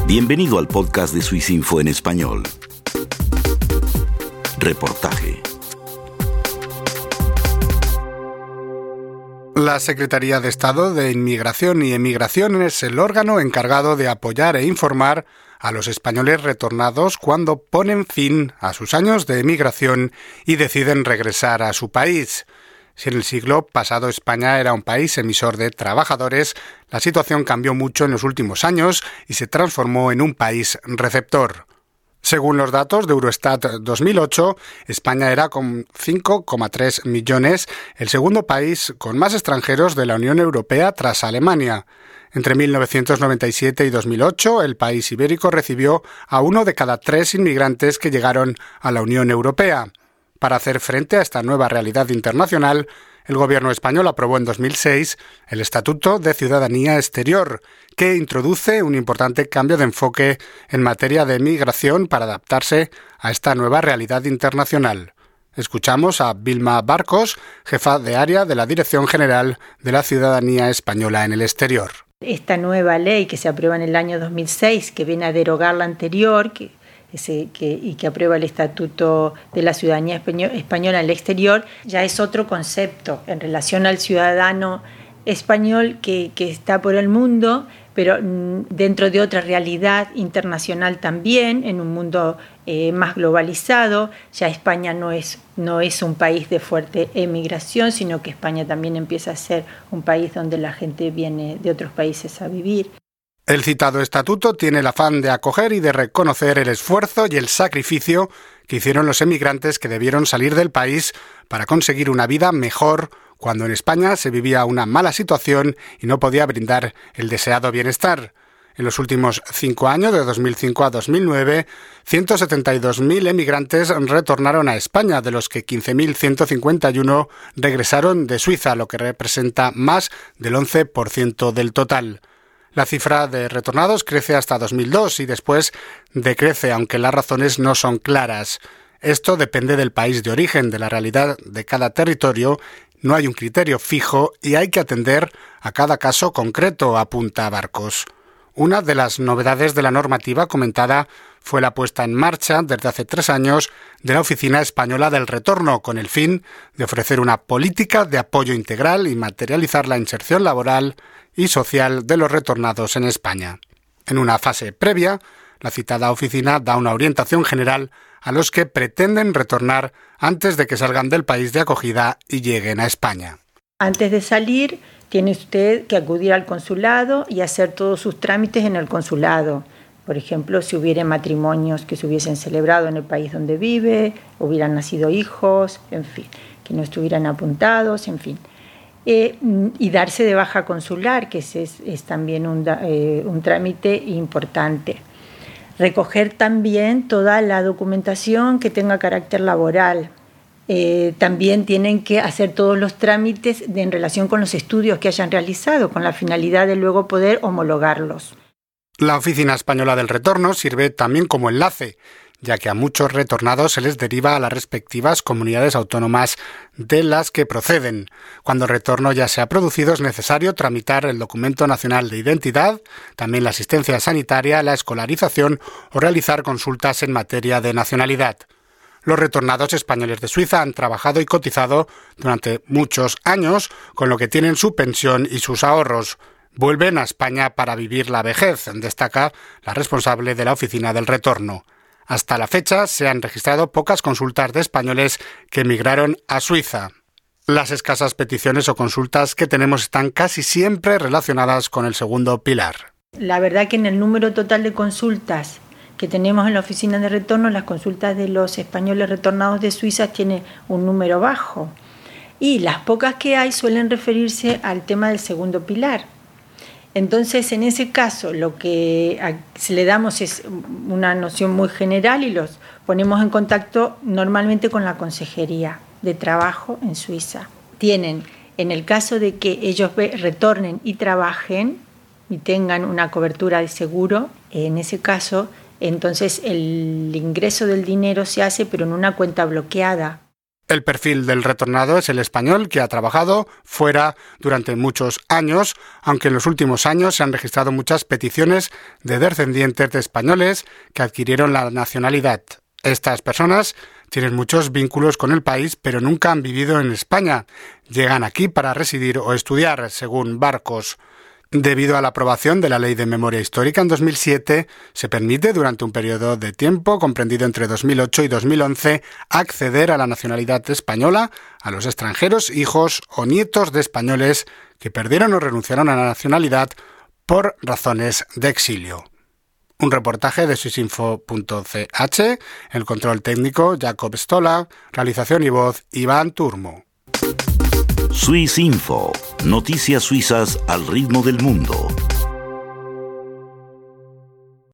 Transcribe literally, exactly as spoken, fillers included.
Bienvenido al podcast de Swissinfo en español. Reportaje. La Secretaría de Estado de Inmigración y Emigración es el órgano encargado de apoyar e informar a los españoles retornados cuando ponen fin a sus años de emigración y deciden regresar a su país. Si en el siglo pasado España era un país emisor de trabajadores, la situación cambió mucho en los últimos años y se transformó en un país receptor. Según los datos de Eurostat dos mil ocho, España era con cinco coma tres millones el segundo país con más extranjeros de la Unión Europea tras Alemania. Entre mil novecientos noventa y siete y dos mil ocho, el país ibérico recibió a uno de cada tres inmigrantes que llegaron a la Unión Europea. Para hacer frente a esta nueva realidad internacional, el gobierno español aprobó en dos mil seis el Estatuto de Ciudadanía Exterior, que introduce un importante cambio de enfoque en materia de migración para adaptarse a esta nueva realidad internacional. Escuchamos a Vilma Barcos, jefa de área de la Dirección General de la Ciudadanía Española en el Exterior. Esta nueva ley que se aprueba en el año dos mil seis, que viene a derogar la anterior, que Ese, que, y que aprueba el Estatuto de la Ciudadanía Española en el Exterior, ya es otro concepto en relación al ciudadano español que, que está por el mundo, pero dentro de otra realidad internacional también, en un mundo eh, más globalizado. Ya España no es, no es un país de fuerte emigración, sino que España también empieza a ser un país donde la gente viene de otros países a vivir. El citado estatuto tiene el afán de acoger y de reconocer el esfuerzo y el sacrificio que hicieron los emigrantes que debieron salir del país para conseguir una vida mejor cuando en España se vivía una mala situación y no podía brindar el deseado bienestar. En los últimos cinco años, de dos mil cinco a dos mil nueve, ciento setenta y dos mil emigrantes retornaron a España, de los que quince mil ciento cincuenta y uno regresaron de Suiza, lo que representa más del once por ciento del total. La cifra de retornados crece hasta dos mil dos y después decrece, aunque las razones no son claras. Esto depende del país de origen, de la realidad de cada territorio. No hay un criterio fijo y hay que atender a cada caso concreto, apunta Barcos. Una de las novedades de la normativa comentada fue la puesta en marcha, desde hace tres años, de la Oficina Española del Retorno, con el fin de ofrecer una política de apoyo integral y materializar la inserción laboral y social de los retornados en España. En una fase previa, la citada oficina da una orientación general a los que pretenden retornar antes de que salgan del país de acogida y lleguen a España. Antes de salir, tiene usted que acudir al consulado y hacer todos sus trámites en el consulado. Por ejemplo, si hubiera matrimonios que se hubiesen celebrado en el país donde vive, hubieran nacido hijos, en fin, que no estuvieran apuntados, en fin. Eh, y darse de baja consular, que es, es, es también un, eh, un trámite importante. Recoger también toda la documentación que tenga carácter laboral. Eh, también tienen que hacer todos los trámites de, en relación con los estudios que hayan realizado, con la finalidad de luego poder homologarlos. La Oficina Española del Retorno sirve también como enlace, ya que a muchos retornados se les deriva a las respectivas comunidades autónomas de las que proceden. Cuando el retorno ya se ha producido, es necesario tramitar el documento nacional de identidad, también la asistencia sanitaria, la escolarización o realizar consultas en materia de nacionalidad. Los retornados españoles de Suiza han trabajado y cotizado durante muchos años, con lo que tienen su pensión y sus ahorros. Vuelven a España para vivir la vejez, destaca la responsable de la Oficina del Retorno. Hasta la fecha se han registrado pocas consultas de españoles que emigraron a Suiza. Las escasas peticiones o consultas que tenemos están casi siempre relacionadas con el segundo pilar. La verdad que en el número total de consultas que tenemos en la Oficina de Retorno, las consultas de los españoles retornados de Suiza tienen un número bajo. Y las pocas que hay suelen referirse al tema del segundo pilar. Entonces, en ese caso, lo que le damos es una noción muy general y los ponemos en contacto normalmente con la Consejería de Trabajo en Suiza. Tienen, en el caso de que ellos retornen y trabajen y tengan una cobertura de seguro, en ese caso, entonces el ingreso del dinero se hace, pero en una cuenta bloqueada. El perfil del retornado es el español que ha trabajado fuera durante muchos años, aunque en los últimos años se han registrado muchas peticiones de descendientes de españoles que adquirieron la nacionalidad. Estas personas tienen muchos vínculos con el país, pero nunca han vivido en España. Llegan aquí para residir o estudiar, según Barcos. Debido a la aprobación de la Ley de Memoria Histórica en dos mil siete, se permite durante un periodo de tiempo comprendido entre dos mil ocho y dos mil once acceder a la nacionalidad española a los extranjeros, hijos o nietos de españoles que perdieron o renunciaron a la nacionalidad por razones de exilio. Un reportaje de swisinfo punto c h, el control técnico Jacob Stola, realización y voz Iván Turmo. Swisinfo, noticias suizas al ritmo del mundo.